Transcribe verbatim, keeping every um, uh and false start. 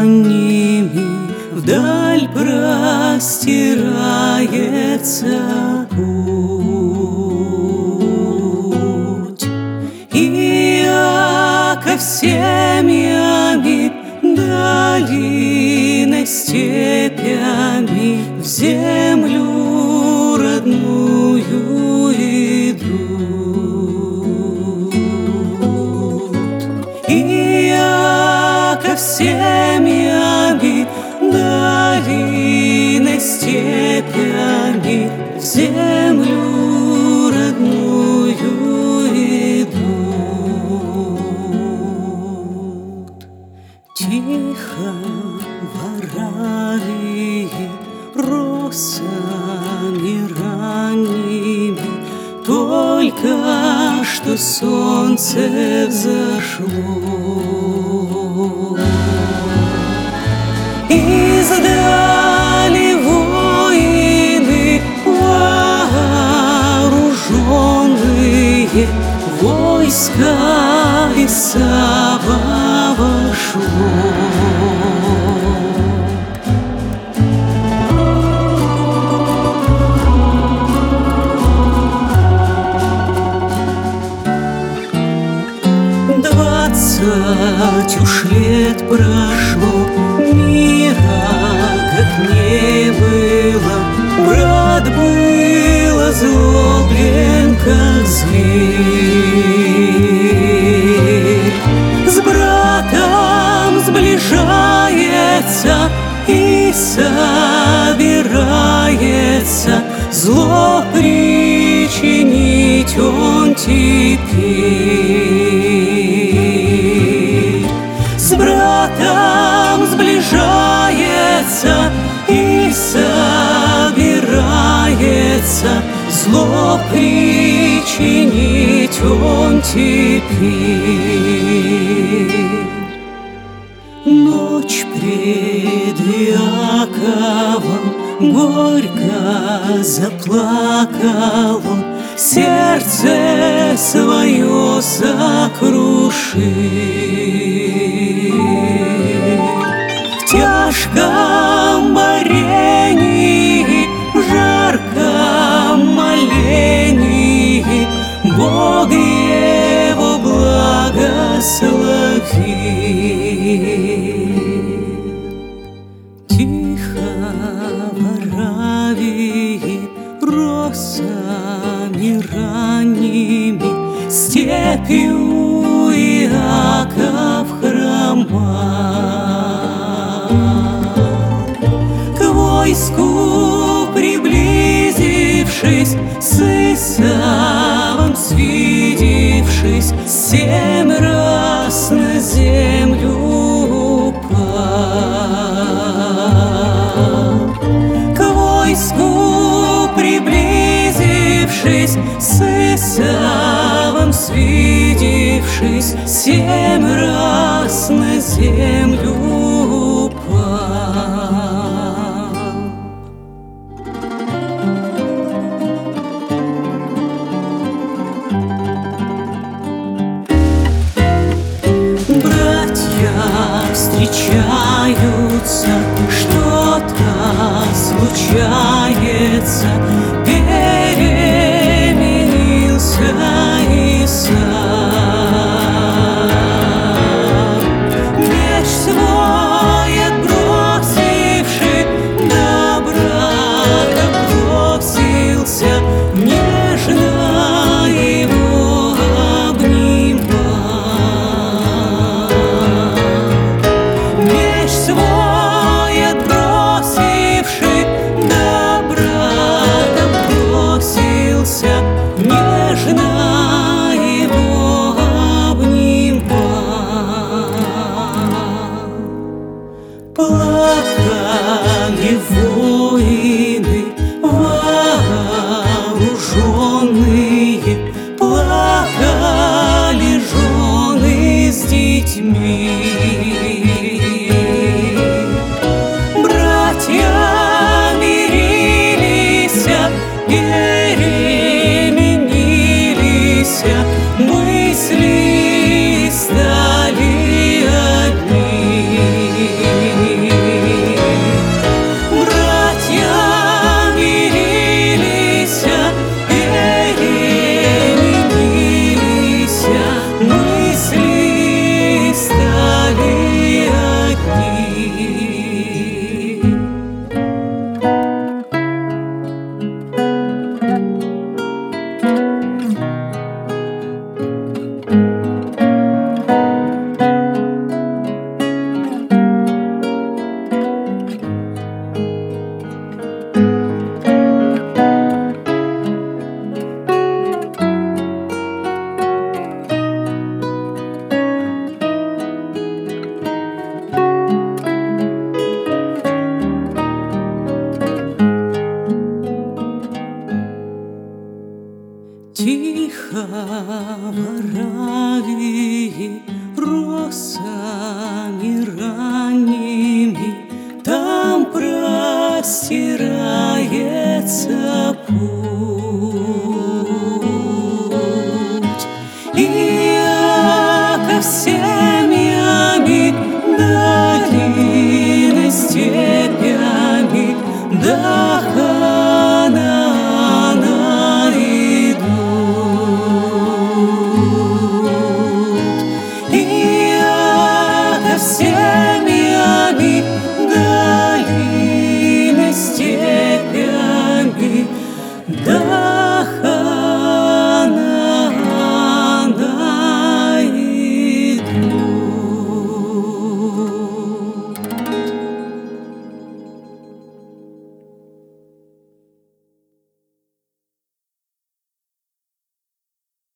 ранними вдаль простирается путь, и Иаков семьями, долиной, степями в землю родную идут. И Иаков семьями, долиной, степями в землю родную идут. Тихо в Аравии росами ранними только что солнце взошло. Издали воины вооруженные, войска Исава вошло. Двадцать уж лет прошло, мира как не было. Брат был озлоблен, как зверь. С братом сближается и собирается зло причинить он теперь. С братом сближается и собирается зло причинить он теперь. Ночь пред Иаковом горько заплакал он, сердце свое сокрушил. В тяжком борении, в жарком молении Бог его благословил. Тихо в Аравии росами ранними степью Иаков хромал. К войску приблизившись, с Исавом свидевшись, семь раз на землю упал. К войску приблизившись, с Исавом свидевшись, семь раз на землю упал. Братья встречаются, что-то случается, переменился Исав. Меч свой отбросивший, на брата бросился, нежно его обнимал. Меч свой отбросивший, на брата бросился, нежно его обнимал. Плакали воины вооруженные, плакали жены с детьми. Братья мирились, переменились, мысли стали одни. мастера.